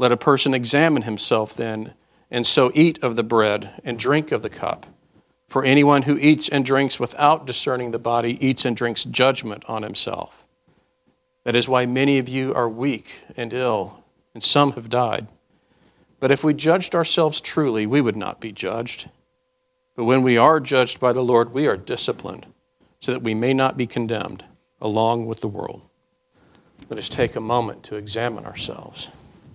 Let a person examine himself then, and so eat of the bread and drink of the cup. For anyone who eats and drinks without discerning the body eats and drinks judgment on himself. That is why many of you are weak and ill, and some have died. But if we judged ourselves truly, we would not be judged. But when we are judged by the Lord, we are disciplined, so that we may not be condemned along with the world. Let us take a moment to examine ourselves.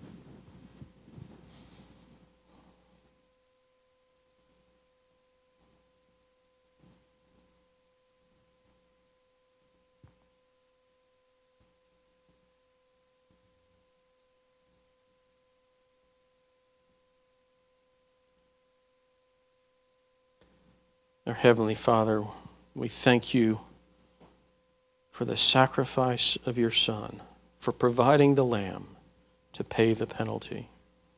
Our Heavenly Father, we thank you for the sacrifice of your Son, for providing the Lamb to pay the penalty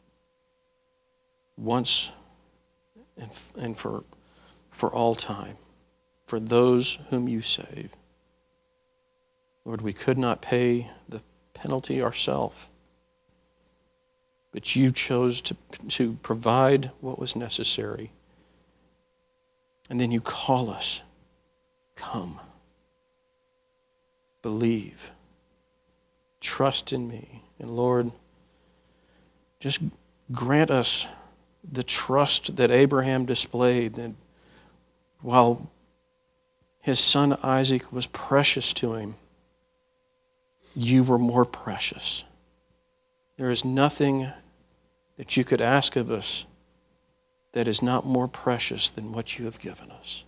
once and for all time, for those whom you save. Lord, we could not pay the penalty ourselves, but you chose to provide what was necessary. And then you call us, come, believe, trust in me. And Lord, just grant us the trust that Abraham displayed, that while his son Isaac was precious to him, you were more precious. There is nothing that you could ask of us that is not more precious than what you have given us.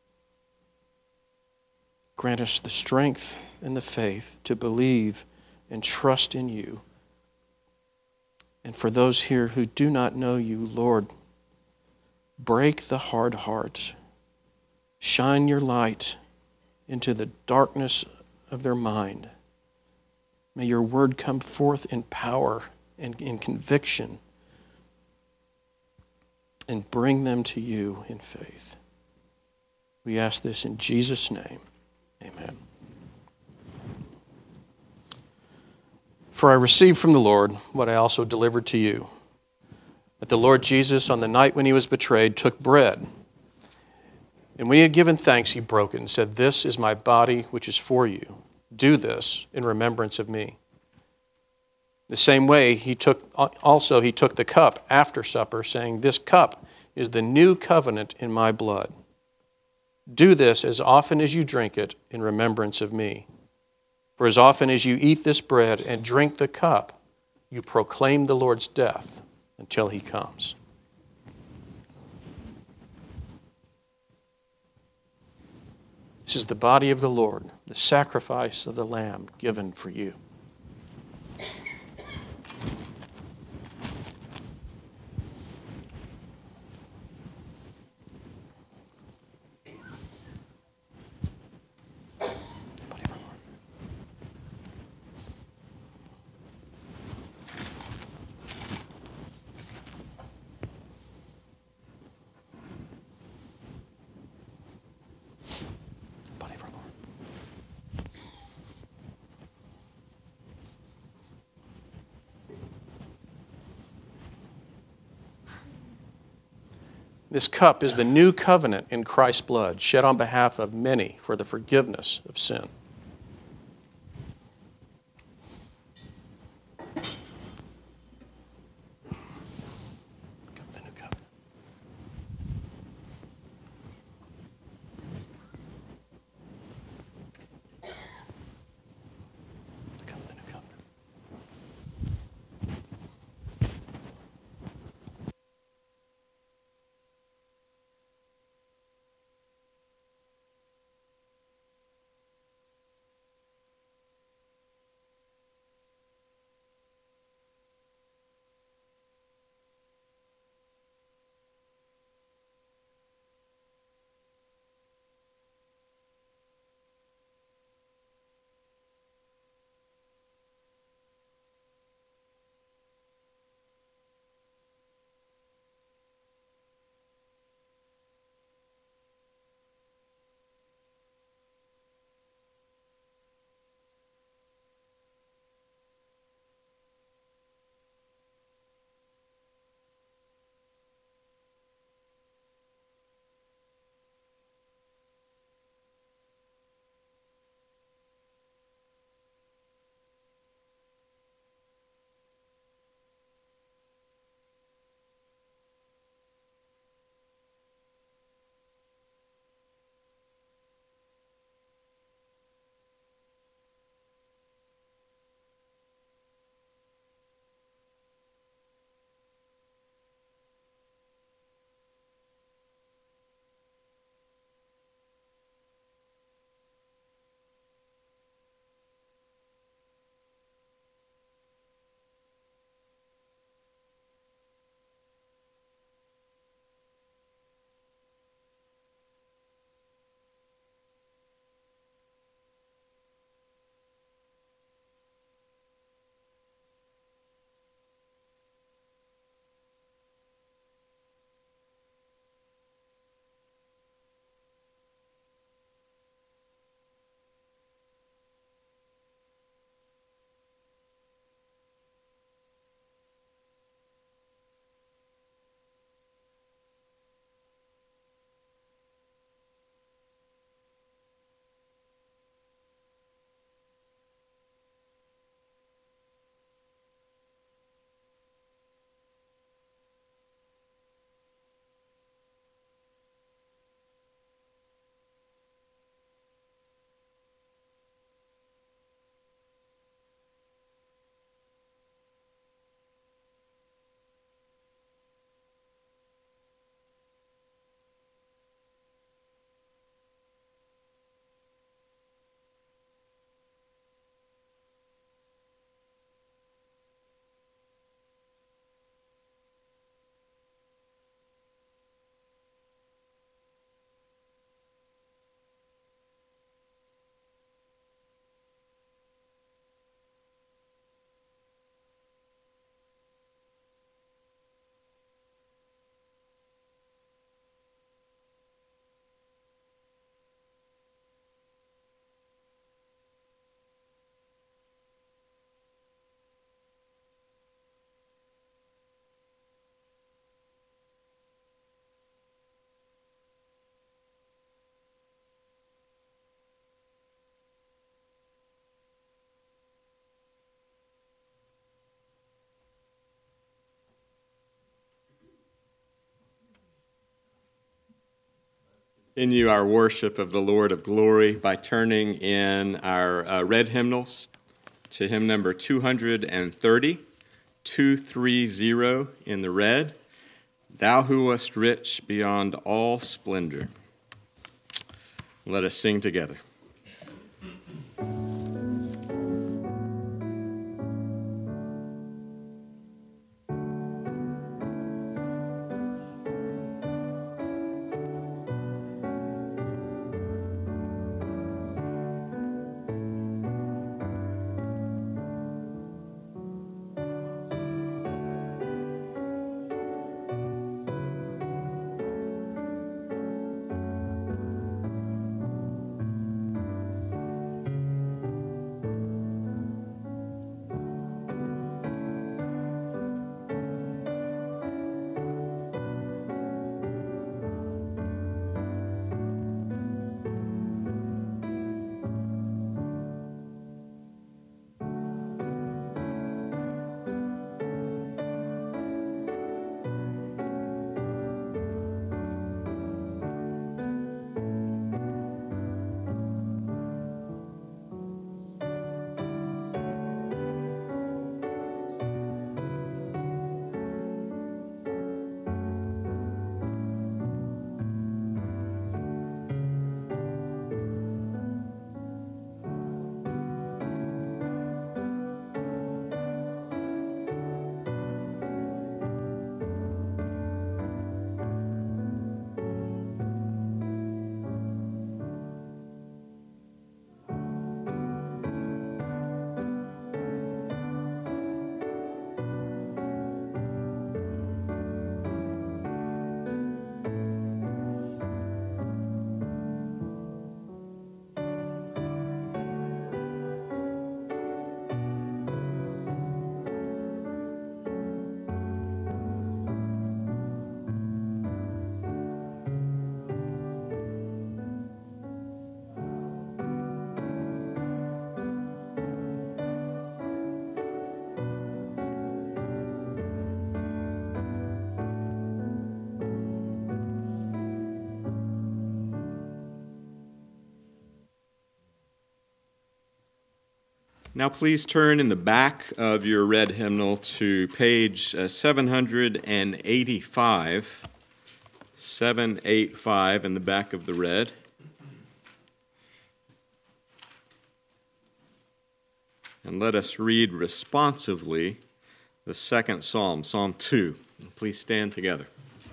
Grant us the strength and the faith to believe and trust in you. And for those here who do not know you, Lord, break the hard hearts. Shine your light into the darkness of their mind. May your word come forth in power and in conviction, and bring them to you in faith. We ask this in Jesus' name. Amen. For I received from the Lord what I also delivered to you, that the Lord Jesus, on the night when he was betrayed, took bread. And when he had given thanks, he broke it and said, "This is my body, which is for you. Do this in remembrance of me." The same way, he took the cup after supper, saying, "This cup is the new covenant in my blood. Do this as often as you drink it in remembrance of me. For as often as you eat this bread and drink the cup, you proclaim the Lord's death until he comes." This is the body of the Lord, the sacrifice of the Lamb given for you. This cup is the new covenant in Christ's blood, shed on behalf of many for the forgiveness of sin. Continue our worship of the Lord of Glory by turning in our red hymnals to hymn number 230, 230 in the red, Thou who wast rich beyond all splendor. Let us sing together. Now please turn in the back of your red hymnal to page 785, 785 in the back of the red. And let us read responsively the second psalm, Psalm 2. Please stand together.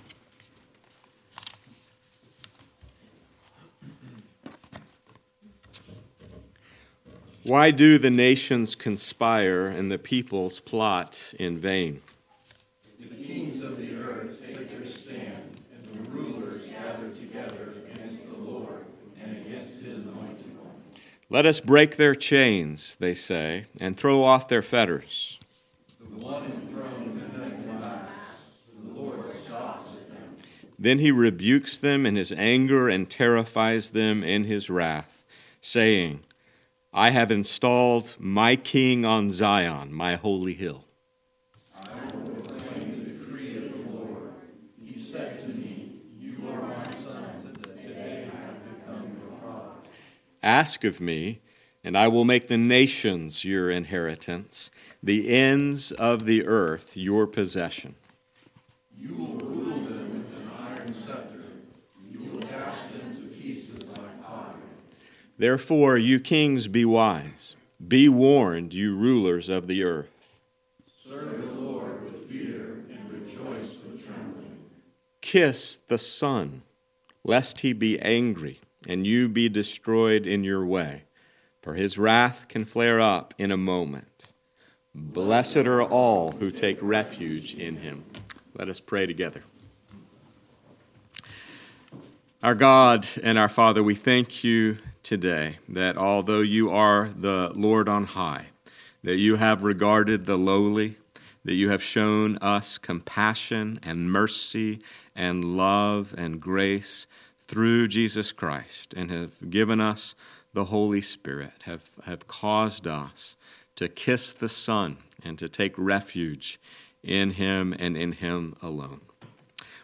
Why do the nations conspire and the peoples plot in vain? The kings of the earth take their stand, and the rulers gather together against the Lord and against his anointed one. Let us break their chains, they say, and throw off their fetters. The one enthroned in heaven laughs, the Lord scoffs at them. Then he rebukes them in his anger and terrifies them in his wrath, saying, I have installed my king on Zion, my holy hill. I will proclaim the decree of the Lord. He said to me, You are my son, today I have become your father. Ask of me, and I will make the nations your inheritance, the ends of the earth your possession. You will rule them with an iron scepter. You will dash them to pieces like pottery. Therefore, you kings, be wise. Be warned, you rulers of the earth. Serve the Lord with fear and rejoice with trembling. Kiss the Son, lest he be angry and you be destroyed in your way, for his wrath can flare up in a moment. Blessed are all who take refuge in him. Let us pray together. Our God and our Father, we thank you today that although you are the Lord on high, that you have regarded the lowly, that you have shown us compassion and mercy and love and grace through Jesus Christ, and have given us the Holy Spirit, have caused us to kiss the Son and to take refuge in him and in him alone.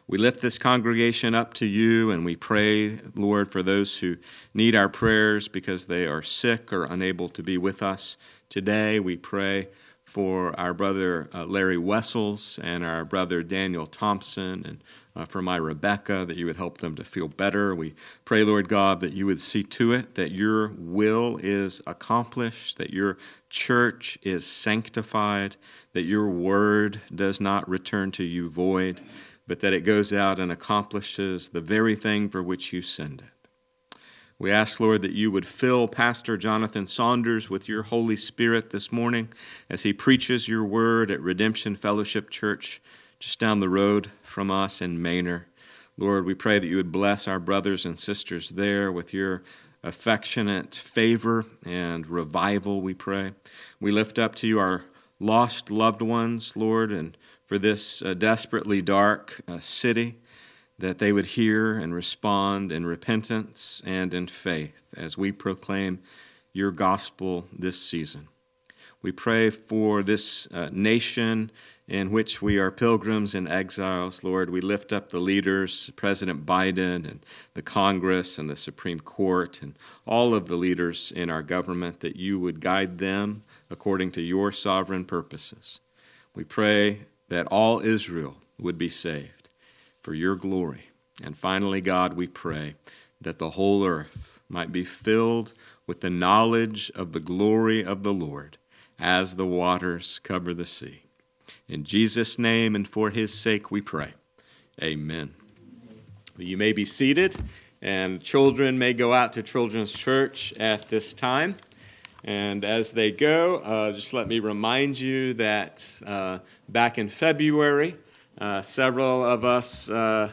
We lift this congregation up to you, and we pray, Lord, for those who need our prayers because they are sick or unable to be with us today. We pray for our brother Larry Wessels and our brother Daniel Thompson, and for my Rebecca, that you would help them to feel better. We pray, Lord God, that you would see to it that your will is accomplished, that your church is sanctified, that your word does not return to you void, but that it goes out and accomplishes the very thing for which you send it. We ask, Lord, that you would fill Pastor Jonathan Saunders with your Holy Spirit this morning as he preaches your word at Redemption Fellowship Church just down the road from us in Manor. Lord, we pray that you would bless our brothers and sisters there with your affectionate favor and revival, we pray. We lift up to you our lost loved ones, Lord, and for this desperately dark city, that they would hear and respond in repentance and in faith as we proclaim your gospel this season. We pray for this nation in which we are pilgrims and exiles, Lord. We lift up the leaders, President Biden and the Congress and the Supreme Court and all of the leaders in our government, that you would guide them according to your sovereign purposes. We pray that all Israel would be saved for your glory. And finally, God, we pray that the whole earth might be filled with the knowledge of the glory of the Lord as the waters cover the sea. In Jesus' name and for his sake we pray. Amen. You may be seated, and children may go out to Children's Church at this time. And as they go, just let me remind you that back in February, several of us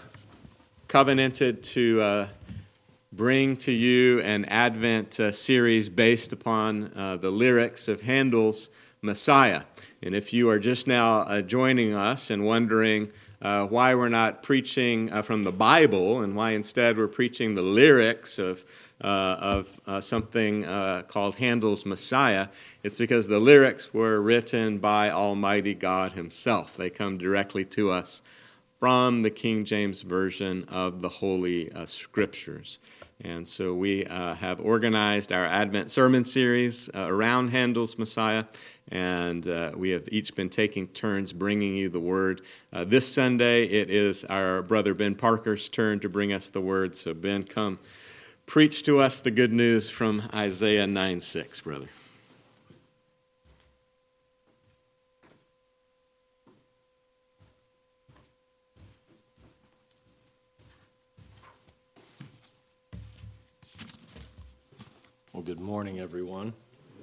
covenanted to bring to you an Advent series based upon the lyrics of Handel's Messiah. And if you are just now joining us and wondering why we're not preaching from the Bible and why instead we're preaching the lyrics of something called Handel's Messiah, it's because the lyrics were written by Almighty God himself. They come directly to us from the King James Version of the Holy Scriptures. And so we have organized our Advent sermon series around Handel's Messiah, and we have each been taking turns bringing you the Word. This Sunday, it is our brother Ben Parker's turn to bring us the Word. So Ben, come preach to us the good news from Isaiah 9:6, brother. Well, good morning, everyone.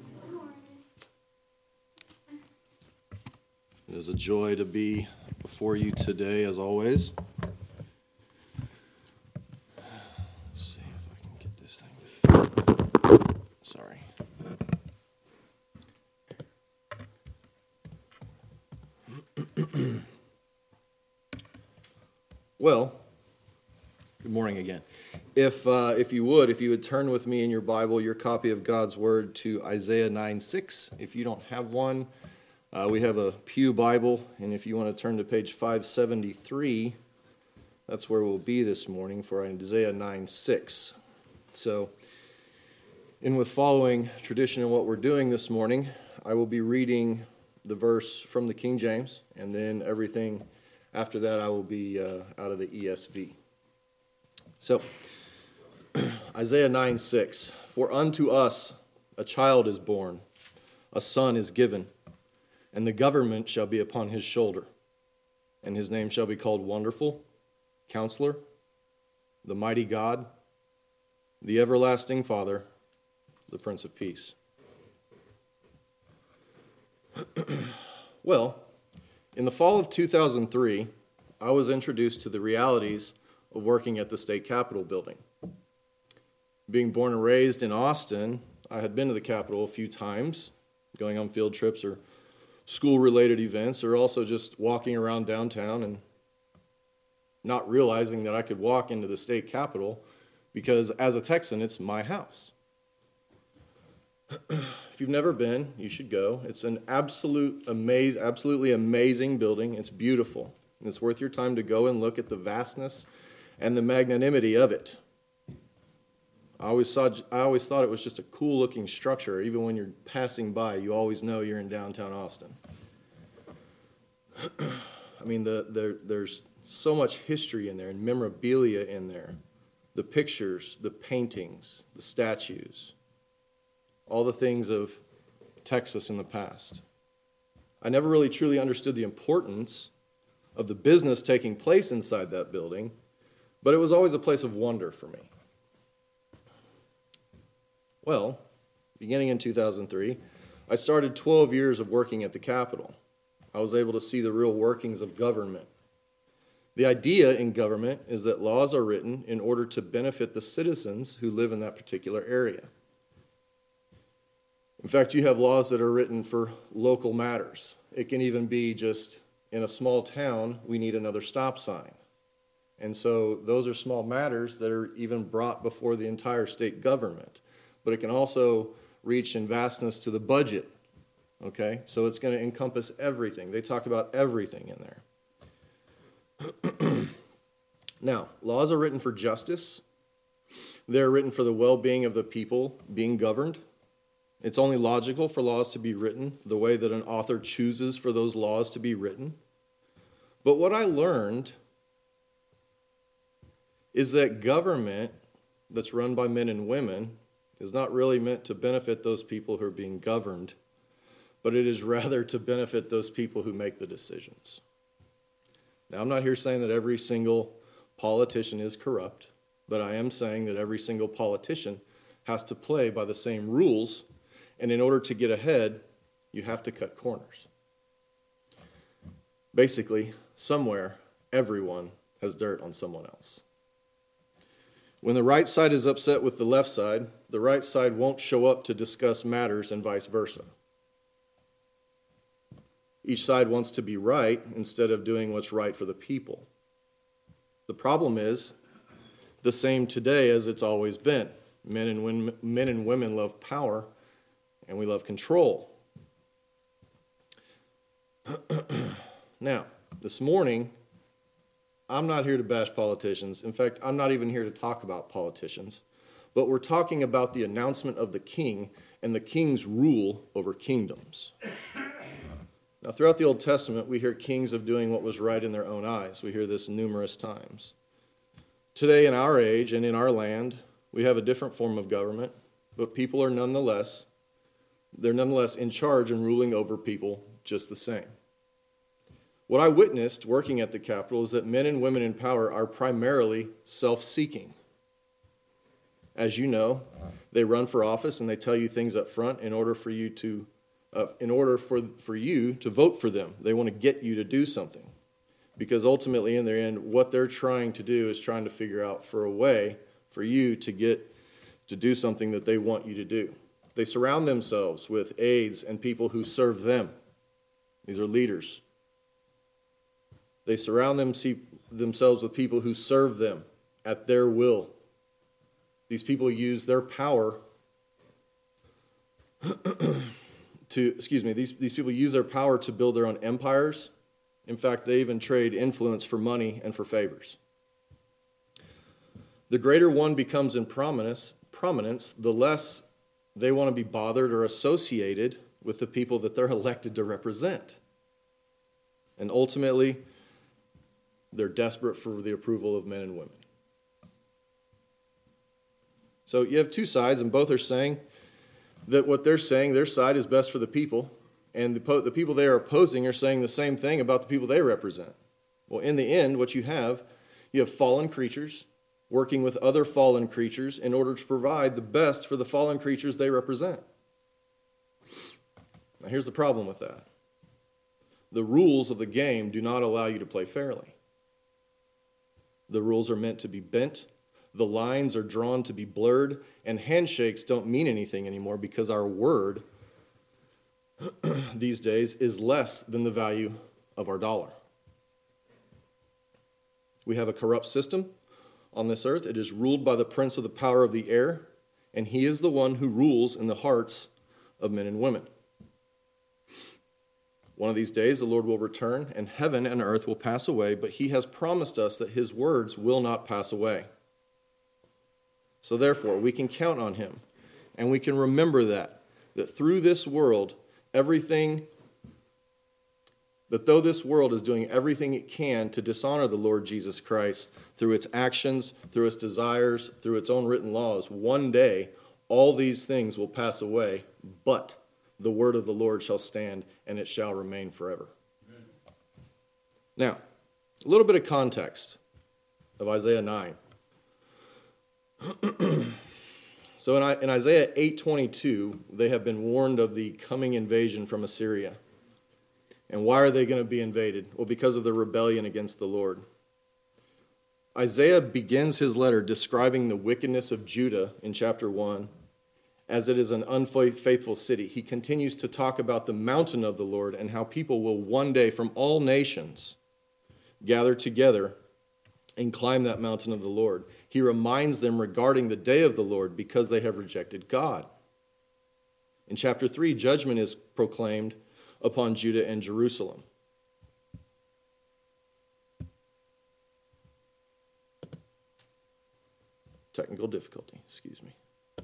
It is a joy to be before you today, as always. Let's see if I can get this thing with... Sorry. Well, good morning again. If you would turn with me in your Bible, your copy of God's Word, to Isaiah 9:6. If you don't have one, we have a Pew Bible, and if you want to turn to page 573, that's where we'll be this morning for Isaiah 9:6. So, with following tradition in what we're doing this morning, I will be reading the verse from the King James, and then everything after that I will be out of the ESV. So, Isaiah 9:6, "For unto us a child is born, a son is given, and the government shall be upon his shoulder, and his name shall be called Wonderful, Counselor, the Mighty God, the Everlasting Father, the Prince of Peace." Well, in the fall of 2003, I was introduced to the realities of working at the state capitol building. Being born and raised in Austin, I had been to the Capitol a few times, going on field trips or school-related events, or also just walking around downtown and not realizing that I could walk into the state Capitol because as a Texan, it's my house. If you've never been, you should go. It's an absolutely amazing building. It's beautiful. And it's worth your time to go and look at the vastness and the magnanimity of it. I always thought it was just a cool-looking structure. Even when you're passing by, you always know you're in downtown Austin. I mean, there's so much history in there and memorabilia in there. The pictures, the paintings, the statues, all the things of Texas in the past. I never really truly understood the importance of the business taking place inside that building, but it was always a place of wonder for me. Well, beginning in 2003, I started 12 years of working at the Capitol. I was able to see the real workings of government. The idea in government is that laws are written in order to benefit the citizens who live in that particular area. In fact, you have laws that are written for local matters. It can even be just in a small town, we need another stop sign. And so those are small matters that are even brought before the entire state government. But it can also reach in vastness to the budget. Okay? So it's going to encompass everything. They talk about everything in there. Now, laws are written for justice. They're written for the well-being of the people being governed. It's only logical for laws to be written the way that an author chooses for those laws to be written. But what I learned is that government that's run by men and women is not really meant to benefit those people who are being governed, but it is rather to benefit those people who make the decisions. Now, I'm not here saying that every single politician is corrupt, but I am saying that every single politician has to play by the same rules, and in order to get ahead, you have to cut corners. Basically, somewhere, everyone has dirt on someone else. When the right side is upset with the left side, the right side won't show up to discuss matters and vice versa. Each side wants to be right instead of doing what's right for the people. The problem is the same today as it's always been. Men and women love power, and we love control. Now, this morning, I'm not here to bash politicians. In fact, I'm not even here to talk about politicians. But we're talking about the announcement of the king and the king's rule over kingdoms. Now, throughout the Old Testament, we hear kings of doing what was right in their own eyes. We hear this numerous times. Today, in our age and in our land, we have a different form of government, but people are nonetheless in charge and ruling over people just the same. What I witnessed working at the Capitol is that men and women in power are primarily self-seeking. As you know, they run for office and they tell you things up front in order for you to vote for them. They want to get you to do something. Because ultimately, in their end, what they're trying to do is trying to figure out for a way for you to get to do something that they want you to do. They surround themselves with aides and people who serve them. These are leaders. They surround themselves with people who serve them at their will. These people use their power these people use their power to build their own empires. In fact, they even trade influence for money and for favors. The greater one becomes in prominence, the less they want to be bothered or associated with the people that they're elected to represent. And ultimately, they're desperate for the approval of men and women. So you have two sides, and both are saying that what they're saying, their side is best for the people, and the people they are opposing are saying the same thing about the people they represent. Well, in the end, what you have fallen creatures working with other fallen creatures in order to provide the best for the fallen creatures they represent. Now, here's the problem with that. The rules of the game do not allow you to play fairly. The rules are meant to be bent. The lines are drawn to be blurred, and handshakes don't mean anything anymore because our word these days is less than the value of our dollar. We have a corrupt system on this earth. It is ruled by the prince of the power of the air, and he is the one who rules in the hearts of men and women. One of these days the Lord will return, and heaven and earth will pass away, but he has promised us that his words will not pass away. So therefore, we can count on him, and we can remember that through this world, that though this world is doing everything it can to dishonor the Lord Jesus Christ through its actions, through its desires, through its own written laws, one day all these things will pass away, but the word of the Lord shall stand, and it shall remain forever. Amen. Now, a little bit of context of Isaiah 9. So in Isaiah 8:22, they have been warned of the coming invasion from Assyria. And why are they going to be invaded? Well, because of the rebellion against the Lord. Isaiah begins his letter describing the wickedness of Judah in chapter 1 as it is an unfaithful city. He continues to talk about the mountain of the Lord and how people will one day from all nations gather together and climb that mountain of the Lord. He reminds them regarding the day of the Lord because they have rejected God. In chapter 3, judgment is proclaimed upon Judah and Jerusalem. Technical difficulty, excuse me.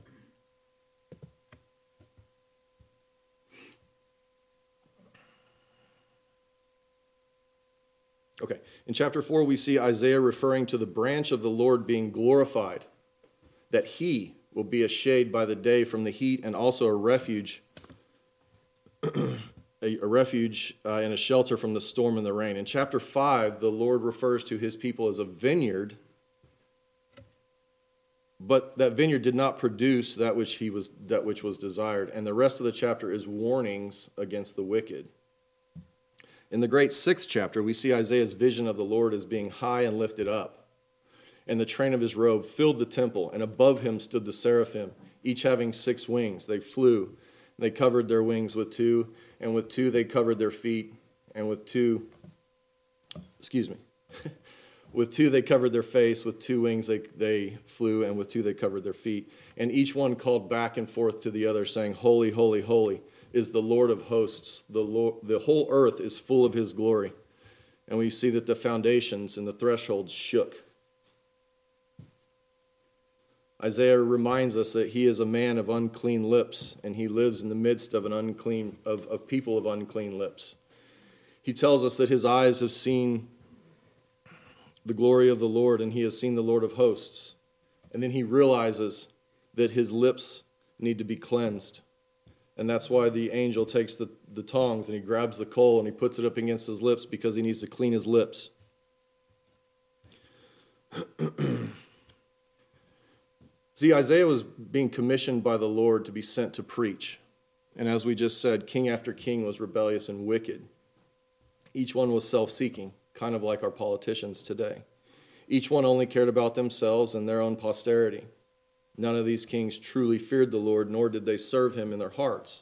Okay, in chapter 4, we see Isaiah referring to the branch of the Lord being glorified, that he will be a shade by the day from the heat and also a refuge, and a shelter from the storm and the rain. In chapter 5, the Lord refers to his people as a vineyard, but that vineyard did not produce that which was desired. And the rest of the chapter is warnings against the wicked. In the great 6th chapter, we see Isaiah's vision of the Lord as being high and lifted up. And the train of his robe filled the temple, and above him stood the seraphim, each having 6 wings. They flew, they covered their wings with 2, and with 2 they covered their feet, and with 2 they covered their face, with 2 wings they flew, and with 2 they covered their feet. And each one called back and forth to the other, saying, Holy, holy, holy is the Lord of hosts. The whole earth is full of his glory. And we see that the foundations and the thresholds shook. Isaiah reminds us that he is a man of unclean lips, and he lives in the midst of of people of unclean lips. He tells us that his eyes have seen the glory of the Lord, and he has seen the Lord of hosts. And then he realizes that his lips need to be cleansed. And that's why the angel takes the tongs and he grabs the coal and he puts it up against his lips, because he needs to clean his lips. See, Isaiah was being commissioned by the Lord to be sent to preach. And as we just said, king after king was rebellious and wicked. Each one was self-seeking, kind of like our politicians today. Each one only cared about themselves and their own posterity. None of these kings truly feared the Lord, nor did they serve him in their hearts.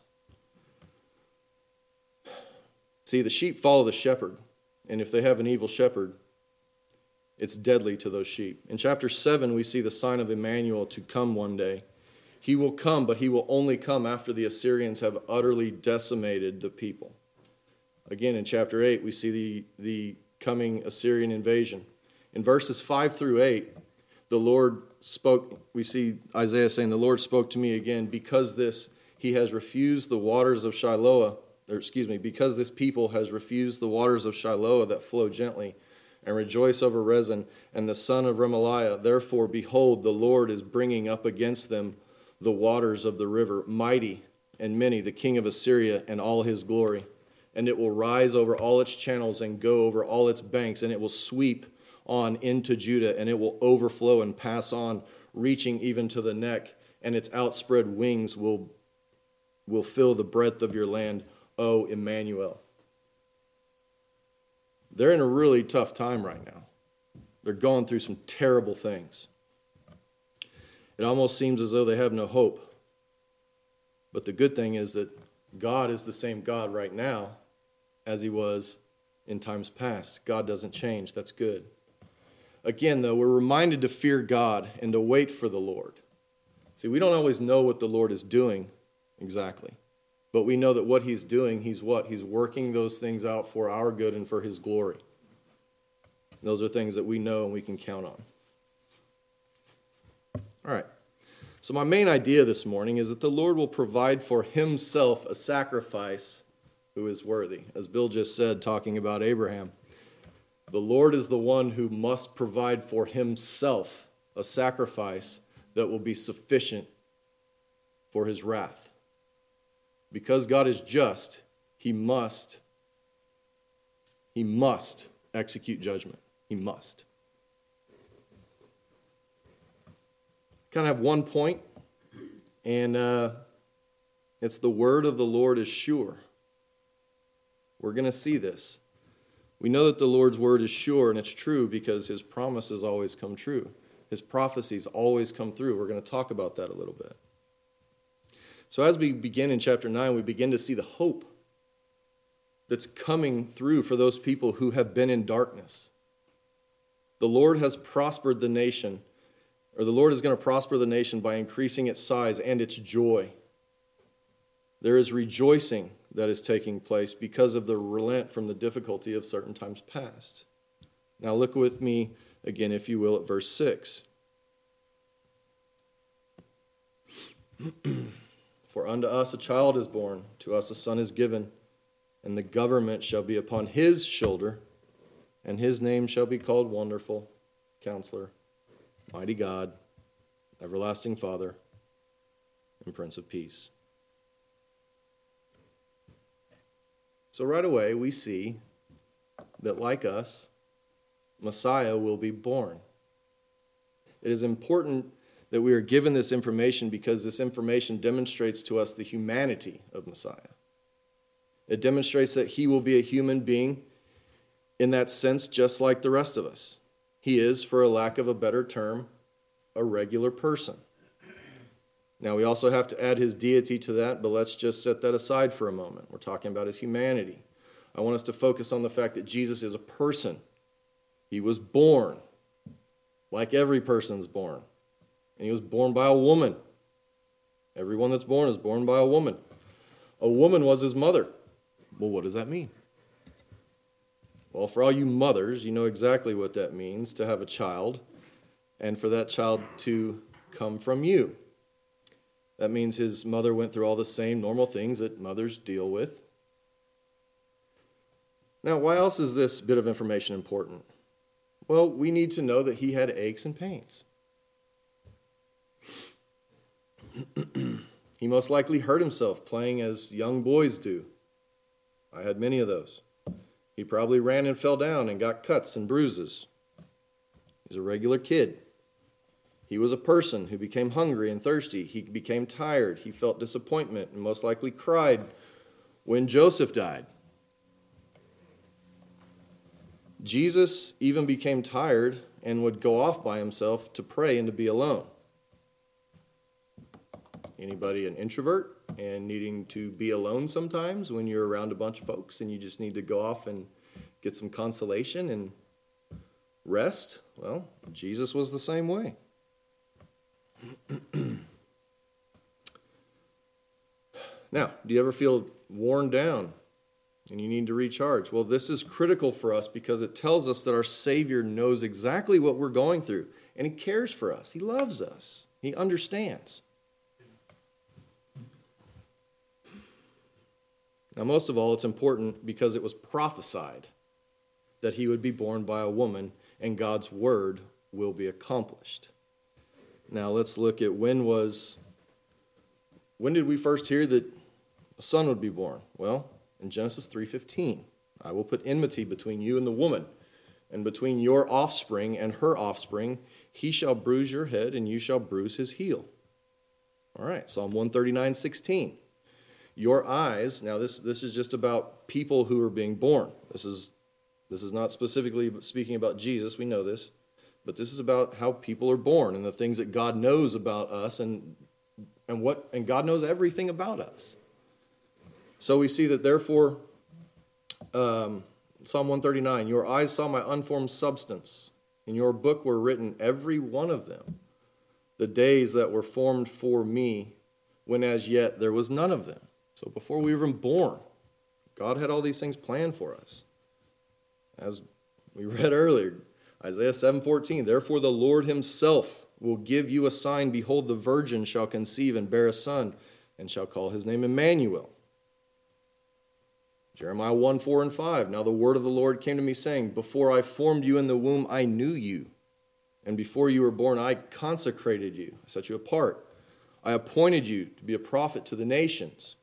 See, the sheep follow the shepherd, and if they have an evil shepherd, it's deadly to those sheep. In chapter 7, we see the sign of Emmanuel to come one day. He will come, but he will only come after the Assyrians have utterly decimated the people. Again, in chapter 8, we see the coming Assyrian invasion. In verses 5 through 8, the Lord spoke, we see Isaiah saying, the Lord spoke to me again, because he has refused the waters of Shiloah, because this people has refused the waters of Shiloah that flow gently, and rejoice over Rezin and the son of Remaliah. Therefore, behold, the Lord is bringing up against them the waters of the river, mighty and many, the king of Assyria and all his glory. And it will rise over all its channels and go over all its banks, and it will sweep on into Judah, and it will overflow and pass on, reaching even to the neck, and its outspread wings will fill the breadth of your land, O Emmanuel. They're in a really tough time right now. They're going through some terrible things. It almost seems as though they have no hope. But the good thing is that God is the same God right now as he was in times past. God doesn't change. That's good. Again, though, we're reminded to fear God and to wait for the Lord. See, we don't always know what the Lord is doing exactly. But we know that what he's doing, he's what? He's working those things out for our good and for his glory. Those are things that we know and we can count on. All right. So my main idea this morning is that the Lord will provide for himself a sacrifice who is worthy. As Bill just said, talking about Abraham, the Lord is the one who must provide for himself a sacrifice that will be sufficient for his wrath. Because God is just, he must execute judgment. He must. Kind of have one point, and it's the word of the Lord is sure. We're going to see this. We know that the Lord's word is sure, and it's true because his promises always come true. His prophecies always come through. We're going to talk about that a little bit. So as we begin in chapter 9, we begin to see the hope that's coming through for those people who have been in darkness. The Lord has prospered the nation, or the Lord is going to prosper the nation by increasing its size and its joy. There is rejoicing that is taking place because of the relent from the difficulty of certain times past. Now look with me again, if you will, at verse 6. For unto us a child is born, to us a son is given, and the government shall be upon his shoulder, and his name shall be called Wonderful, Counselor, Mighty God, Everlasting Father, and Prince of Peace. So right away we see that, like us, Messiah will be born. It is important that we are given this information because this information demonstrates to us the humanity of Messiah. It demonstrates that he will be a human being in that sense just like the rest of us. He is, for a lack of a better term, a regular person. Now we also have to add his deity to that, but let's just set that aside for a moment. We're talking about his humanity. I want us to focus on the fact that Jesus is a person. He was born like every person's born. And he was born by a woman. Everyone that's born is born by a woman. A woman was his mother. Well, what does that mean? Well, for all you mothers, you know exactly what that means, to have a child, and for that child to come from you. That means his mother went through all the same normal things that mothers deal with. Now, why else is this bit of information important? Well, we need to know that he had aches and pains. He most likely hurt himself playing as young boys do. I had many of those. He probably ran and fell down and got cuts and bruises. He's a regular kid. He was a person who became hungry and thirsty. He became tired. He felt disappointment and most likely cried when Joseph died. Jesus even became tired and would go off by himself to pray and to be alone. Anybody an introvert and needing to be alone sometimes when you're around a bunch of folks and you just need to go off and get some consolation and rest? Well, Jesus was the same way. Now, do you ever feel worn down and you need to recharge? Well, this is critical for us because it tells us that our Savior knows exactly what we're going through, and he cares for us. He loves us. He understands. Now, most of all, it's important because it was prophesied that he would be born by a woman and God's word will be accomplished. Now, let's look at when did we first hear that a son would be born? Well, in Genesis 3:15, I will put enmity between you and the woman, and between your offspring and her offspring. He shall bruise your head, and you shall bruise his heel. All right, Psalm 139:16. Your eyes, now this is just about people who are being born. This is not specifically speaking about Jesus, we know this, but this is about how people are born and the things that God knows about us and God knows everything about us. So we see that therefore, Psalm 139, your eyes saw my unformed substance. In your book were written, every one of them, the days that were formed for me, when as yet there was none of them. So before we were even born, God had all these things planned for us. As we read earlier, Isaiah 7:14, therefore the Lord himself will give you a sign. Behold, the virgin shall conceive and bear a son, and shall call his name Emmanuel. Jeremiah 1:4 and 5, now the word of the Lord came to me, saying, before I formed you in the womb, I knew you. And before you were born, I consecrated you. I set you apart. I appointed you to be a prophet to the nations.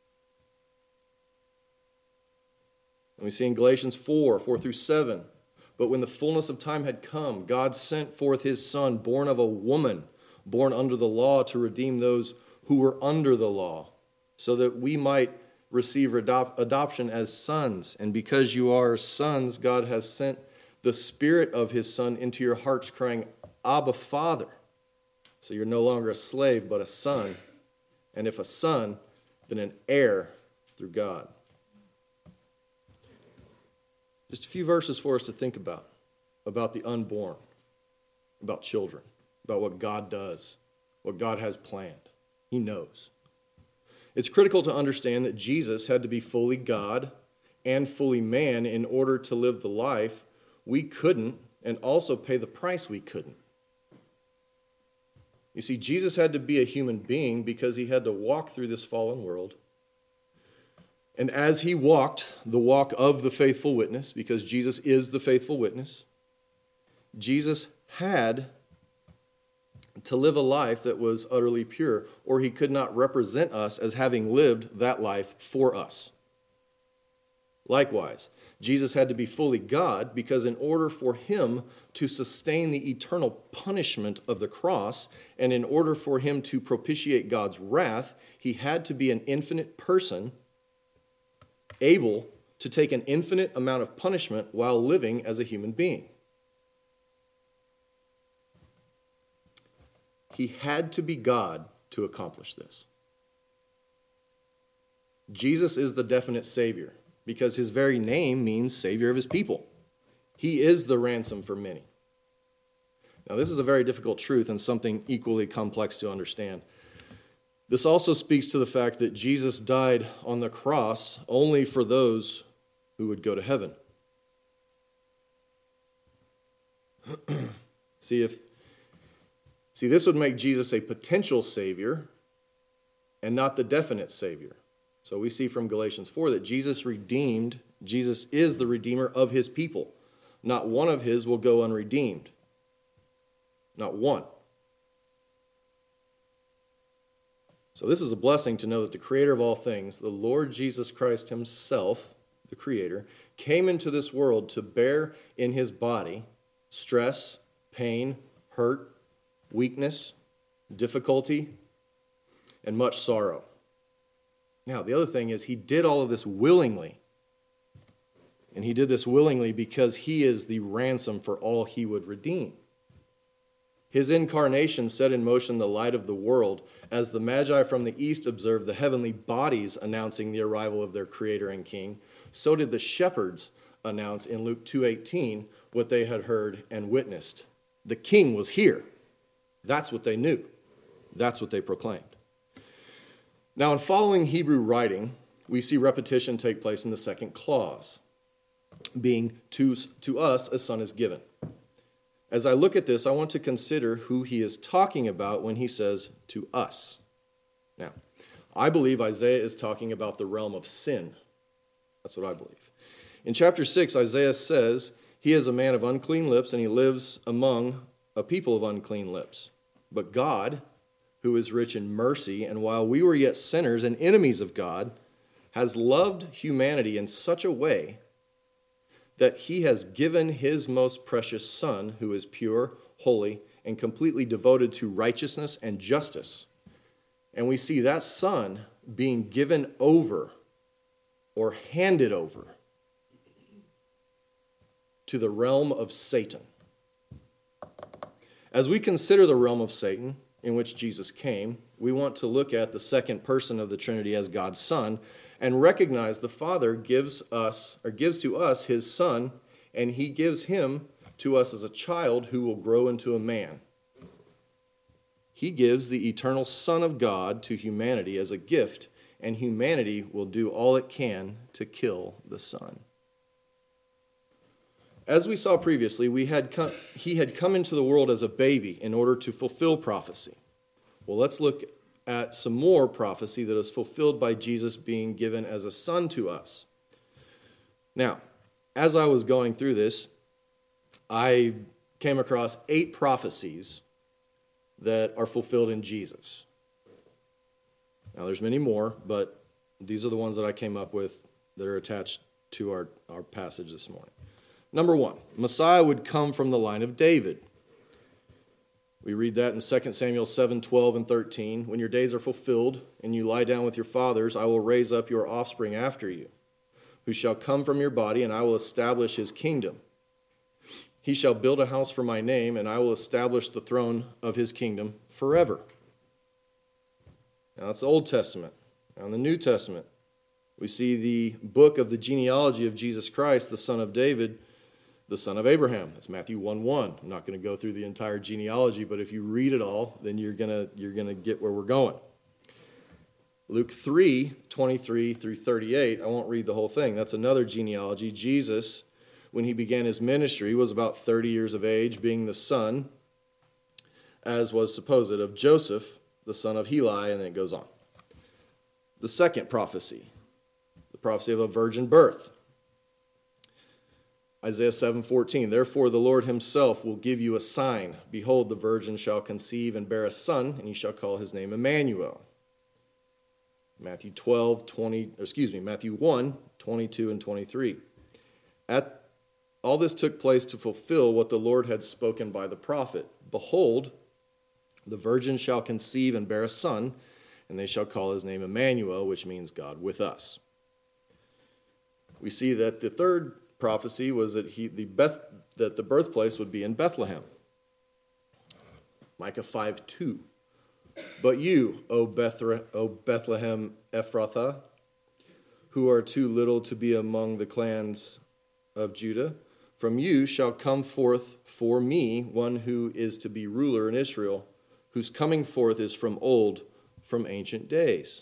And we see in Galatians 4 through 7, but when the fullness of time had come, God sent forth his Son, born of a woman, born under the law, to redeem those who were under the law, so that we might receive adoption as sons. And because you are sons, God has sent the Spirit of his Son into your hearts, crying, Abba, Father. So you're no longer a slave, but a son. And if a son, then an heir through God. Just a few verses for us to think about the unborn, about children, about what God does, what God has planned. He knows. It's critical to understand that Jesus had to be fully God and fully man in order to live the life we couldn't, and also pay the price we couldn't. You see, Jesus had to be a human being because he had to walk through this fallen world. And as he walked the walk of the faithful witness, because Jesus is the faithful witness, Jesus had to live a life that was utterly pure, or he could not represent us as having lived that life for us. Likewise, Jesus had to be fully God because in order for him to sustain the eternal punishment of the cross, and in order for him to propitiate God's wrath, he had to be an infinite person, able to take an infinite amount of punishment while living as a human being. He had to be God to accomplish this. Jesus is the definite Savior, because his very name means Savior of his people. He is the ransom for many. Now, this is a very difficult truth and something equally complex to understand. This also speaks to the fact that Jesus died on the cross only for those who would go to heaven. See, this would make Jesus a potential Savior and not the definite Savior. So we see from Galatians 4 that Jesus is the Redeemer of his people. Not one of his will go unredeemed. Not one. So this is a blessing to know that the Creator of all things, the Lord Jesus Christ himself, the Creator, came into this world to bear in his body stress, pain, hurt, weakness, difficulty, and much sorrow. Now, the other thing is he did all of this willingly. And he did this willingly because he is the ransom for all he would redeem. His incarnation set in motion the light of the world as the Magi from the east observed the heavenly bodies announcing the arrival of their Creator and King. So did the shepherds announce in Luke 2:18 what they had heard and witnessed. The King was here. That's what they knew. That's what they proclaimed. Now, in following Hebrew writing, we see repetition take place in the second clause, being to us a son is given. As I look at this, I want to consider who he is talking about when he says to us. Now, I believe Isaiah is talking about the realm of sin. That's what I believe. In chapter 6, Isaiah says, he is a man of unclean lips, and he lives among a people of unclean lips. But God, who is rich in mercy, and while we were yet sinners and enemies of God, has loved humanity in such a way that he has given his most precious Son, who is pure, holy, and completely devoted to righteousness and justice. And we see that Son being given over or handed over to the realm of Satan. As we consider the realm of Satan, in which Jesus came, we want to look at the second person of the Trinity as God's Son and recognize the Father gives to us his Son, and he gives him to us as a child who will grow into a man. He gives the eternal Son of God to humanity as a gift and humanity will do all it can to kill the Son. As we saw previously, he had come into the world as a baby in order to fulfill prophecy. Well, let's look at some more prophecy that is fulfilled by Jesus being given as a son to us. Now, as I was going through this, I came across 8 prophecies that are fulfilled in Jesus. Now, there's many more, but these are the ones that I came up with that are attached to our passage this morning. Number 1, Messiah would come from the line of David. We read that in 2 Samuel 7:12 and 13. When your days are fulfilled and you lie down with your fathers, I will raise up your offspring after you, who shall come from your body, and I will establish his kingdom. He shall build a house for my name, and I will establish the throne of his kingdom forever. Now that's the Old Testament. Now in the New Testament, we see the book of the genealogy of Jesus Christ, the son of David, the son of Abraham. That's Matthew 1:1. I'm not going to go through the entire genealogy, but if you read it all, then you're gonna get where we're going. Luke 3:23 through 38. I won't read the whole thing. That's another genealogy. Jesus, when he began his ministry, was about 30 years of age, being the son, as was supposed, of Joseph, the son of Heli, and then it goes on. The second prophecy, the prophecy of a virgin birth. Isaiah 7:14, therefore the Lord himself will give you a sign. Behold, the virgin shall conceive and bear a son, and he shall call his name Emmanuel. Matthew 1:22 and 23. All this took place to fulfill what the Lord had spoken by the prophet. Behold, the virgin shall conceive and bear a son, and they shall call his name Emmanuel, which means God with us. We see that the third prophecy was that the birthplace would be in Bethlehem. Micah 5:2. But you, O Bethlehem Ephrathah, who are too little to be among the clans of Judah, from you shall come forth for me one who is to be ruler in Israel, whose coming forth is from old, from ancient days.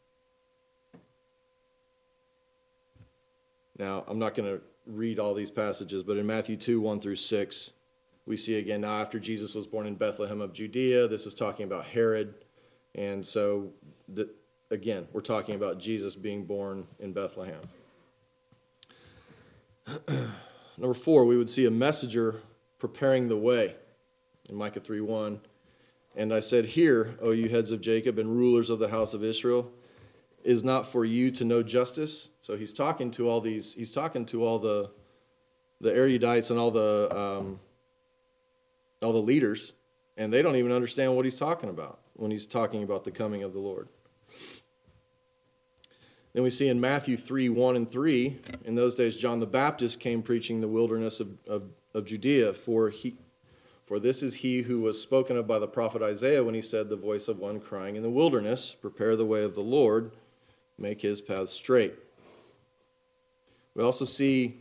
Now, I'm not going to read all these passages, but in Matthew 2:1 through 6, we see again, now after Jesus was born in Bethlehem of Judea, this is talking about Herod, and so, again, we're talking about Jesus being born in Bethlehem. Number 4, we would see a messenger preparing the way in Micah 3:1. And I said, hear, O you heads of Jacob and rulers of the house of Israel, is not for you to know justice. So he's talking to all the erudites and all the leaders, and they don't even understand what he's talking about when he's talking about the coming of the Lord. Then we see in Matthew 3:1 and 3, in those days John the Baptist came preaching the wilderness of Judea, for this is he who was spoken of by the prophet Isaiah when he said, the voice of one crying in the wilderness, prepare the way of the Lord, make his paths straight. We also see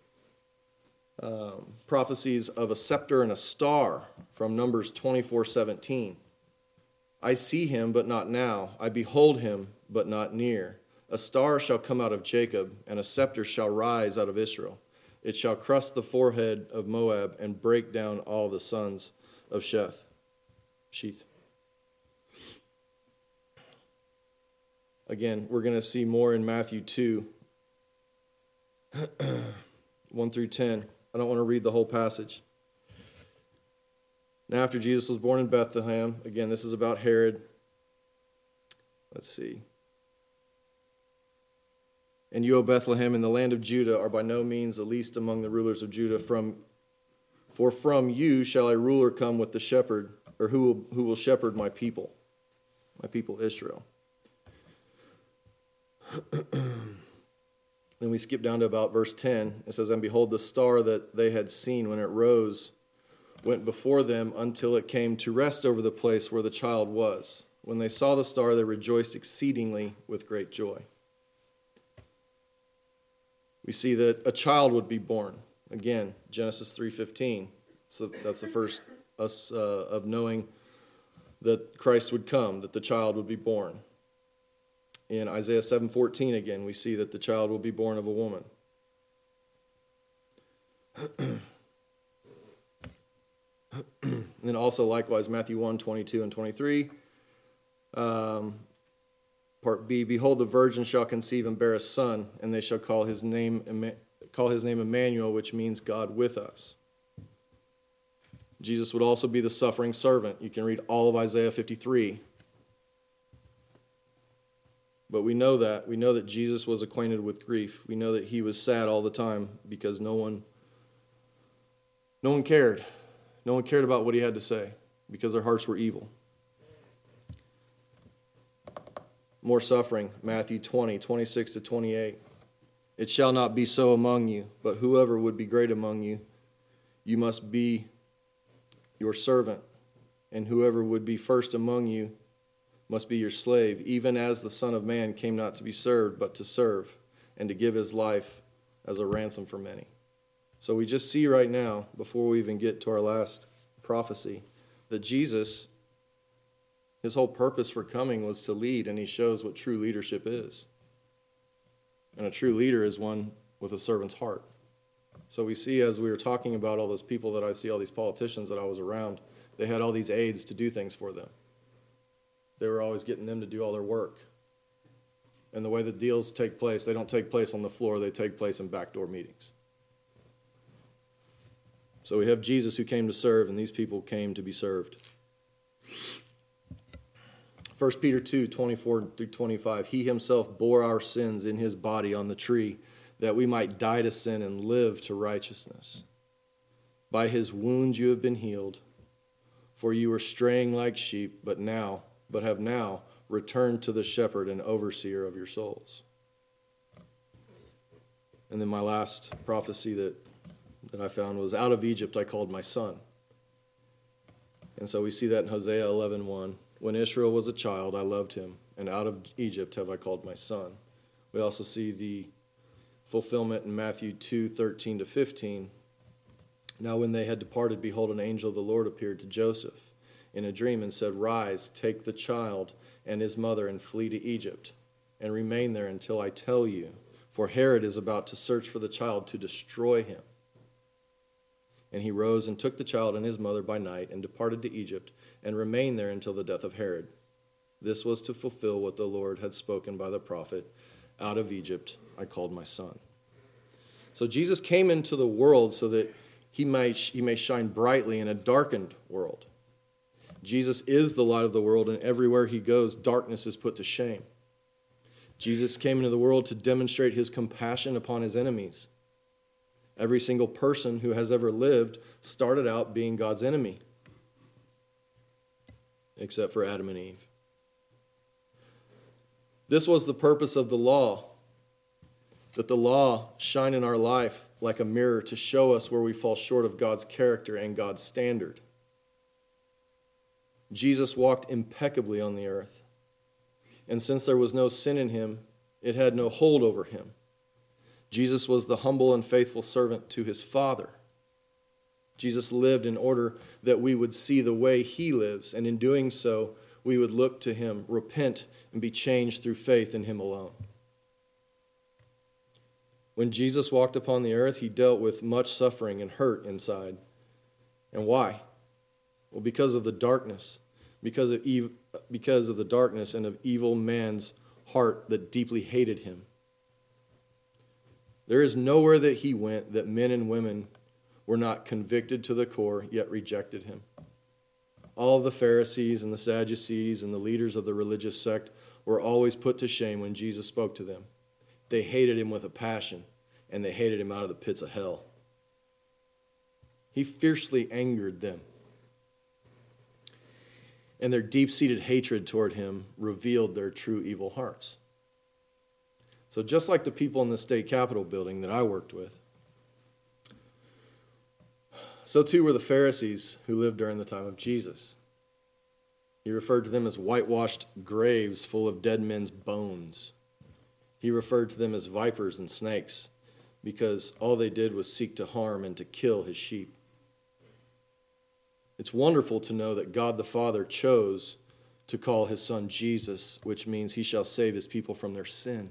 prophecies of a scepter and a star from Numbers 24:17. I see him, but not now. I behold him, but not near. A star shall come out of Jacob, and a scepter shall rise out of Israel. It shall crush the forehead of Moab and break down all the sons of Sheth. Again, we're going to see more in Matthew 2, 1 through 10. I don't want to read the whole passage. Now, after Jesus was born in Bethlehem, again, this is about Herod. Let's see. And you, O Bethlehem, in the land of Judah, are by no means the least among the rulers of Judah. For from you shall a ruler come with the shepherd, or who will shepherd my people Israel. Then we skip down to about verse 10. It says, and behold, the star that they had seen when it rose went before them until it came to rest over the place where the child was. When they saw the star, they rejoiced exceedingly with great joy. We see that a child would be born. Again, Genesis 3:15. So that's the first of knowing that Christ would come, that the child would be born. In Isaiah 7:14 again, we see that the child will be born of a woman. And then also likewise Matthew 1:22 and 23. Part B, behold, the virgin shall conceive and bear a son, and they shall call his name Emmanuel, which means God with us. Jesus would also be the suffering servant. You can read all of Isaiah 53. But we know that Jesus was acquainted with grief. We know that he was sad all the time because no one cared. No one cared about what he had to say because their hearts were evil. More suffering, Matthew 20:26 to 28. It shall not be so among you, but whoever would be great among you, you must be your servant, and whoever would be first among you must be your slave, even as the Son of Man came not to be served, but to serve, and to give his life as a ransom for many. So we just see right now, before we even get to our last prophecy, that Jesus, his whole purpose for coming was to lead, and he shows what true leadership is. And a true leader is one with a servant's heart. So we see, as we were talking about all those people that I see, all these politicians that I was around, they had all these aides to do things for them. They were always getting them to do all their work. And the way the deals take place, they don't take place on the floor, they take place in backdoor meetings. So we have Jesus who came to serve, and these people came to be served. 1 Peter 2:24 through 25, he himself bore our sins in his body on the tree, that we might die to sin and live to righteousness. By his wounds you have been healed, for you were straying like sheep, but have now returned to the shepherd and overseer of your souls. And then my last prophecy that I found was, out of Egypt I called my son. And so we see that in Hosea 11:1. When Israel was a child, I loved him, and out of Egypt have I called my son. We also see the fulfillment in Matthew 2:13 to 15. Now when they had departed, behold, an angel of the Lord appeared to Joseph in a dream and said, rise, take the child and his mother and flee to Egypt, and remain there until I tell you, for Herod is about to search for the child to destroy him. And he rose and took the child and his mother by night and departed to Egypt and remained there until the death of Herod. This was to fulfill what the Lord had spoken by the prophet, out of Egypt I called my son. So Jesus came into the world so that he may shine brightly in a darkened world. Jesus is the light of the world, and everywhere he goes, darkness is put to shame. Jesus came into the world to demonstrate his compassion upon his enemies. Every single person who has ever lived started out being God's enemy, except for Adam and Eve. This was the purpose of the law, that the law shine in our life like a mirror to show us where we fall short of God's character and God's standard. Jesus walked impeccably on the earth, and since there was no sin in him, it had no hold over him. Jesus was the humble and faithful servant to his Father. Jesus lived in order that we would see the way he lives, and in doing so, we would look to him, repent, and be changed through faith in him alone. When Jesus walked upon the earth, he dealt with much suffering and hurt inside. And why? Well, because of the darkness, because of the darkness and of evil man's heart that deeply hated him. There is nowhere that he went that men and women were not convicted to the core, yet rejected him. All of the Pharisees and the Sadducees and the leaders of the religious sect were always put to shame when Jesus spoke to them. They hated him with a passion, and they hated him out of the pits of hell. He fiercely angered them. And their deep-seated hatred toward him revealed their true evil hearts. So just like the people in the state capitol building that I worked with, so too were the Pharisees who lived during the time of Jesus. He referred to them as whitewashed graves full of dead men's bones. He referred to them as vipers and snakes because all they did was seek to harm and to kill his sheep. It's wonderful to know that God the Father chose to call his son Jesus, which means he shall save his people from their sin.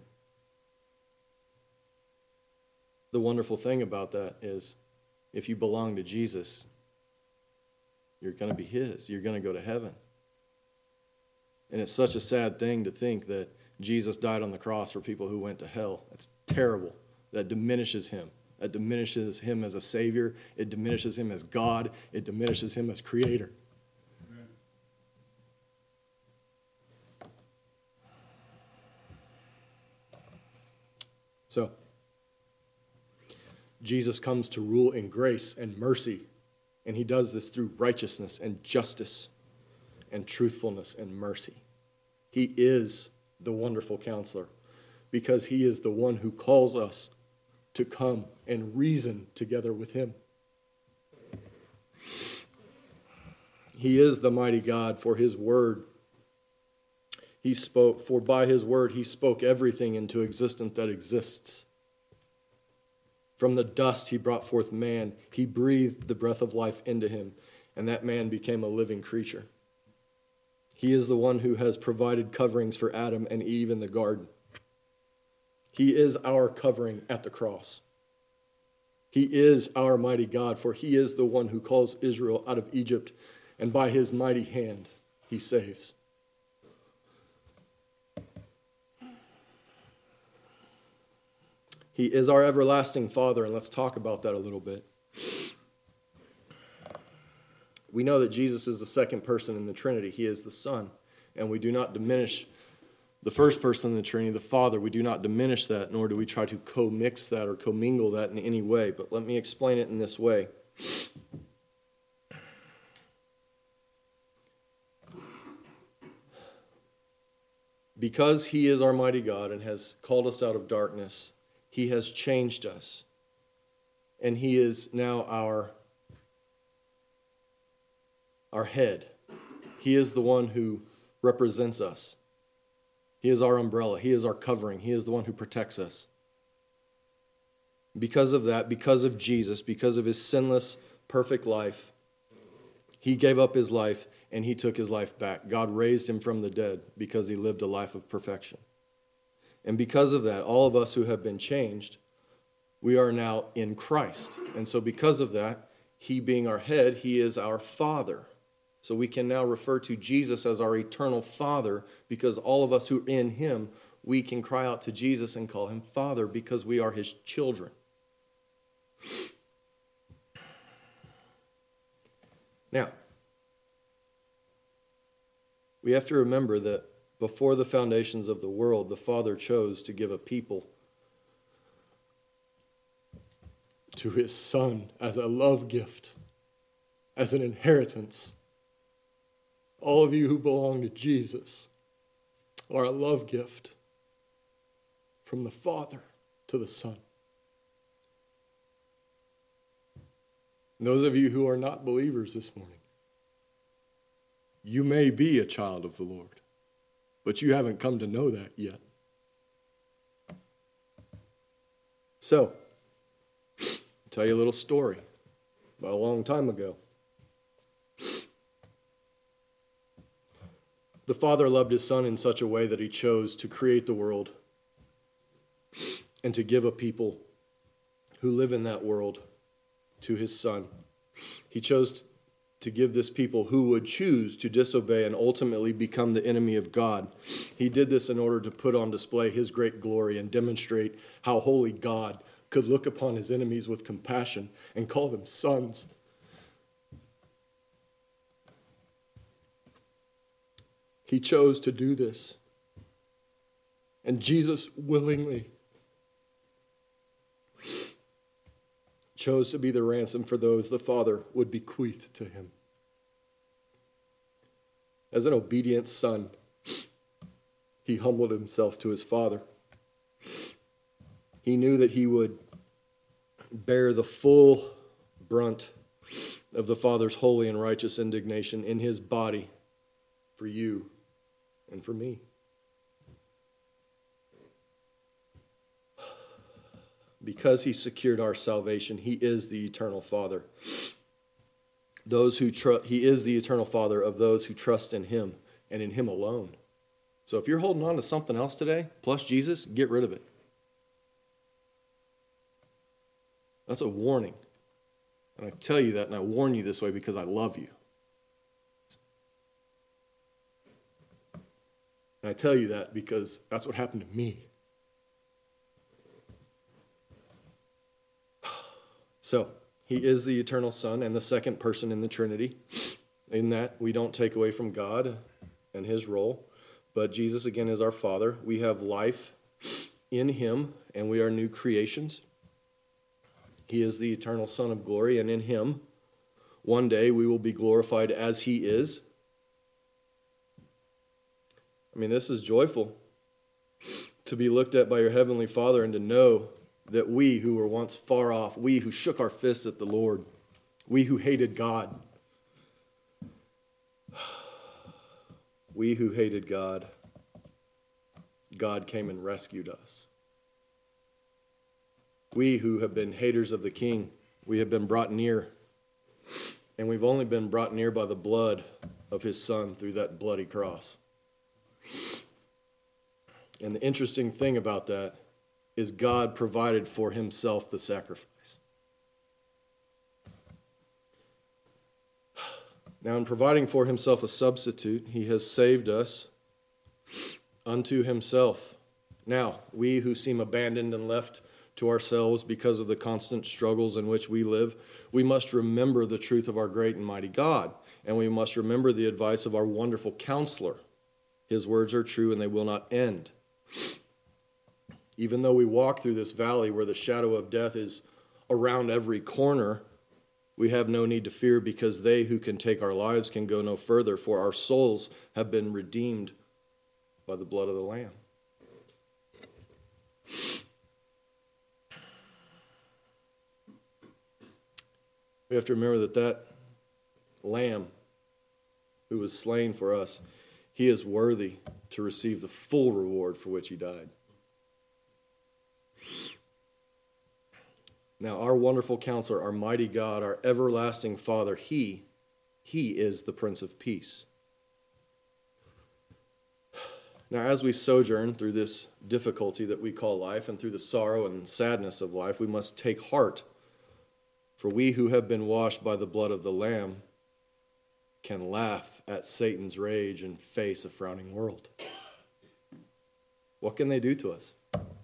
The wonderful thing about that is if you belong to Jesus, you're going to be his. You're going to go to heaven. And it's such a sad thing to think that Jesus died on the cross for people who went to hell. It's terrible. That diminishes him. That diminishes him as a Savior. It diminishes him as God. It diminishes him as Creator. Amen. So, Jesus comes to rule in grace and mercy, and he does this through righteousness and justice and truthfulness and mercy. He is the wonderful counselor because he is the one who calls us to come and reason together with him. He is the mighty God, for his word he spoke, for by his word he spoke everything into existence that exists. From the dust he brought forth man. He breathed the breath of life into him, and that man became a living creature. He is the one who has provided coverings for Adam and Eve in the garden. He is our covering at the cross. He is our mighty God, for he is the one who calls Israel out of Egypt, and by his mighty hand he saves. He is our everlasting Father, and let's talk about that a little bit. We know that Jesus is the second person in the Trinity. He is the Son, and we do not diminish the first person in the Trinity, the Father. We do not diminish that, nor do we try to co-mix that or commingle that in any way. But let me explain it in this way. Because he is our mighty God and has called us out of darkness, he has changed us. And he is now our head. He is the one who represents us. He is our umbrella. He is our covering. He is the one who protects us. Because of that, because of Jesus, because of his sinless, perfect life, he gave up his life and he took his life back. God raised him from the dead because he lived a life of perfection. And because of that, all of us who have been changed, we are now in Christ. And so because of that, he being our head, he is our Father. So we can now refer to Jesus as our eternal Father because all of us who are in him, we can cry out to Jesus and call him Father because we are his children. Now, we have to remember that before the foundations of the world, the Father chose to give a people to his Son as a love gift, as an inheritance. All of you who belong to Jesus are a love gift from the Father to the Son. And those of you who are not believers this morning, you may be a child of the Lord, but you haven't come to know that yet. So, I'll tell you a little story about a long time ago. The Father loved his Son in such a way that he chose to create the world and to give a people who live in that world to his Son. He chose to give this people who would choose to disobey and ultimately become the enemy of God. He did this in order to put on display his great glory and demonstrate how holy God could look upon his enemies with compassion and call them sons. He chose to do this. And Jesus willingly chose to be the ransom for those the Father would bequeath to him. As an obedient son, he humbled himself to his Father. He knew that he would bear the full brunt of the Father's holy and righteous indignation in his body for you and for me. Because he secured our salvation, he is the eternal Father. He is the eternal Father of those who trust in him, and in him alone. So if you're holding on to something else today, plus Jesus, get rid of it. That's a warning. And I tell you that, and I warn you this way because I love you. And I tell you that because that's what happened to me. So, he is the eternal Son and the second person in the Trinity. In that, we don't take away from God and his role. But Jesus, again, is our Father. We have life in him, and we are new creations. He is the eternal Son of glory, and in him, one day we will be glorified as he is. I mean, this is joyful to be looked at by your heavenly Father and to know that we who were once far off, we who shook our fists at the Lord, we who hated God, we who hated God, God came and rescued us. We who have been haters of the King, we have been brought near. And we've only been brought near by the blood of his Son through that bloody cross. And the interesting thing about that is God provided for himself the sacrifice. Now, in providing for himself a substitute, he has saved us unto himself. Now, we who seem abandoned and left to ourselves because of the constant struggles in which we live, we must remember the truth of our great and mighty God, and we must remember the advice of our wonderful counselor. His words are true and they will not end. Even though we walk through this valley where the shadow of death is around every corner, we have no need to fear because they who can take our lives can go no further, for our souls have been redeemed by the blood of the Lamb. We have to remember that Lamb who was slain for us, he is worthy to receive the full reward for which he died. Now, our wonderful counselor, our mighty God, our everlasting Father, he is the Prince of Peace. Now, as we sojourn through this difficulty that we call life and through the sorrow and sadness of life, we must take heart. For we who have been washed by the blood of the Lamb can laugh at Satan's rage and face a frowning world. What can they do to us?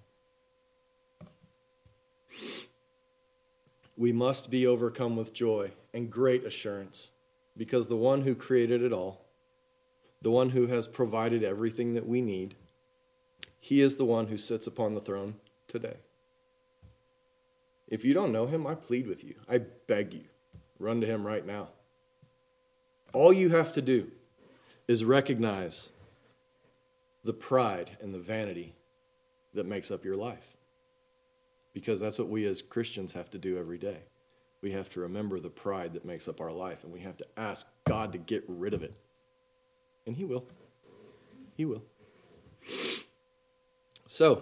We must be overcome with joy and great assurance, because the one who created it all, the one who has provided everything that we need, he is the one who sits upon the throne today. If you don't know him, I plead with you. I beg you, run to him right now. All you have to do is recognize the pride and the vanity that makes up your life. Because that's what we as Christians have to do every day. We have to remember the pride that makes up our life, and we have to ask God to get rid of it. And he will. He will. So,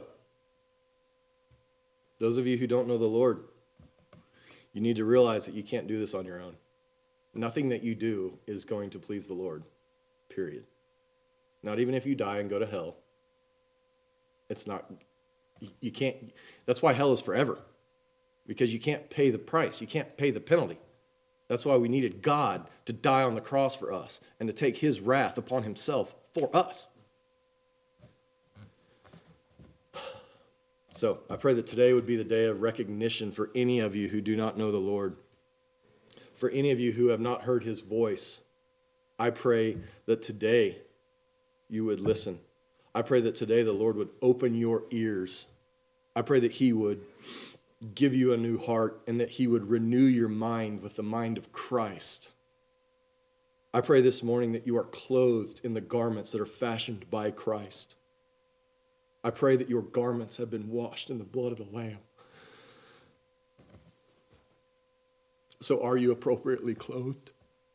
those of you who don't know the Lord, you need to realize that you can't do this on your own. Nothing that you do is going to please the Lord, period. Not even if you die and go to hell. It's not, you can't, that's why hell is forever. Because you can't pay the price. You can't pay the penalty. That's why we needed God to die on the cross for us and to take his wrath upon himself for us. So I pray that today would be the day of recognition for any of you who do not know the Lord. For any of you who have not heard his voice, I pray that today you would listen. I pray that today the Lord would open your ears. I pray that he would give you a new heart and that he would renew your mind with the mind of Christ. I pray this morning that you are clothed in the garments that are fashioned by Christ. I pray that your garments have been washed in the blood of the Lamb. So are you appropriately clothed?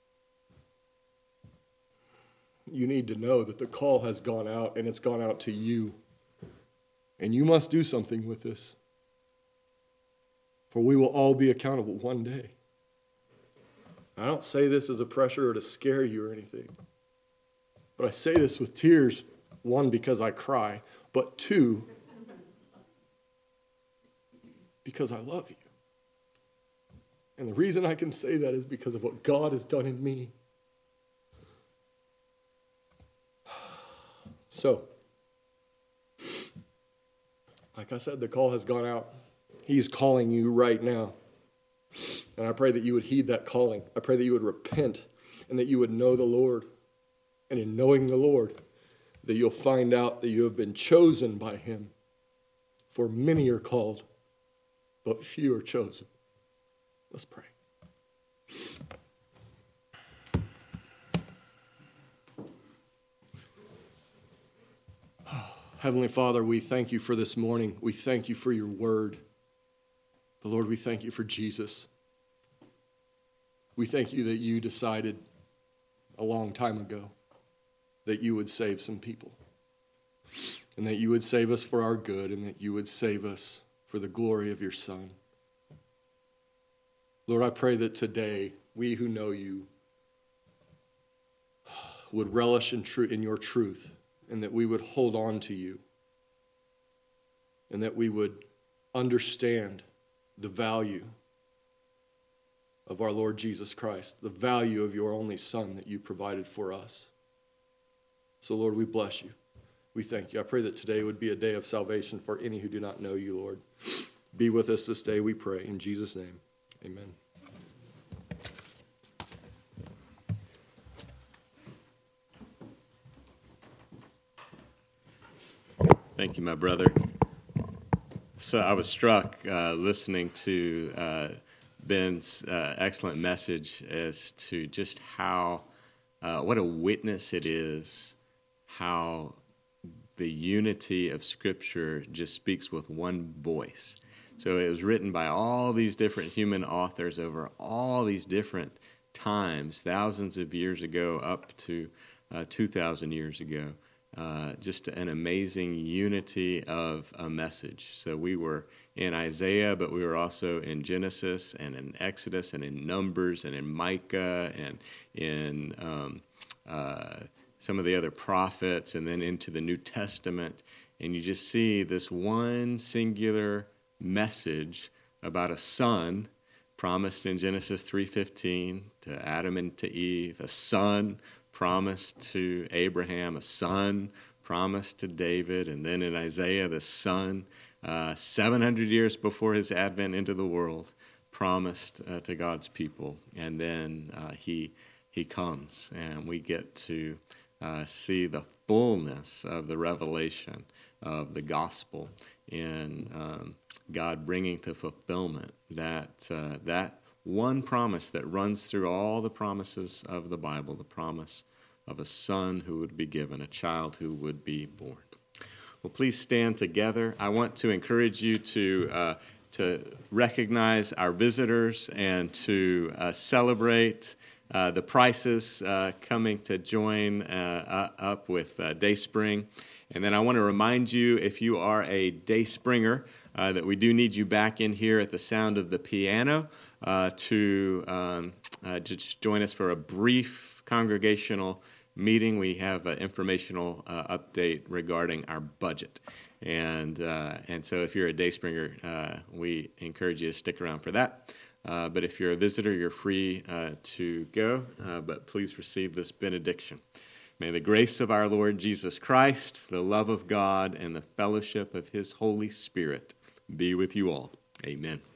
You need to know that the call has gone out, and it's gone out to you. And you must do something with this. For we will all be accountable one day. I don't say this as a pressure or to scare you or anything. But I say this with tears, one, because I cry, but two, because I love you. And the reason I can say that is because of what God has done in me. So, like I said, the call has gone out. He's calling you right now. And I pray that you would heed that calling. I pray that you would repent and that you would know the Lord. And in knowing the Lord, that you'll find out that you have been chosen by him. For many are called, but few are chosen. Let's pray. Heavenly Father, we thank you for this morning. We thank you for your word. But Lord, we thank you for Jesus. We thank you that you decided a long time ago that you would save some people. And that you would save us for our good, and that you would save us for the glory of your Son. Lord, I pray that today, we who know you would relish in your truth, and that we would hold on to you, and that we would understand the value of our Lord Jesus Christ, the value of your only Son that you provided for us. So, Lord, we bless you. We thank you. I pray that today would be a day of salvation for any who do not know you, Lord. Be with us this day, we pray. In Jesus' name, amen. Thank you, my brother. So I was struck listening to Ben's excellent message as to just how, what a witness it is, how the unity of Scripture just speaks with one voice. So it was written by all these different human authors over all these different times, thousands of years ago up to 2,000 years ago. Just an amazing unity of a message. So we were in Isaiah, but we were also in Genesis and in Exodus and in Numbers and in Micah and in some of the other prophets, and then into the New Testament. And you just see this one singular message about a son promised in Genesis 3:15 to Adam and to Eve, a son promised to Abraham, a son promised to David, and then in Isaiah, the son, 700 years before his advent into the world, promised to God's people. And then he comes, and we get to see the fullness of the revelation of the gospel in God bringing to fulfillment that one promise that runs through all the promises of the Bible, the promise of a son who would be given, a child who would be born. Well, please stand together. I want to encourage you to recognize our visitors and to celebrate the Prices coming to join up with Dayspring. And then I want to remind you, if you are a Dayspringer, that we do need you back in here at the sound of the piano to just join us for a brief congregational meeting. We have an informational update regarding our budget. And so if you're a Dayspringer, we encourage you to stick around for that. But if you're a visitor, you're free to go. But please receive this benediction. May the grace of our Lord Jesus Christ, the love of God, and the fellowship of his Holy Spirit be with you all. Amen.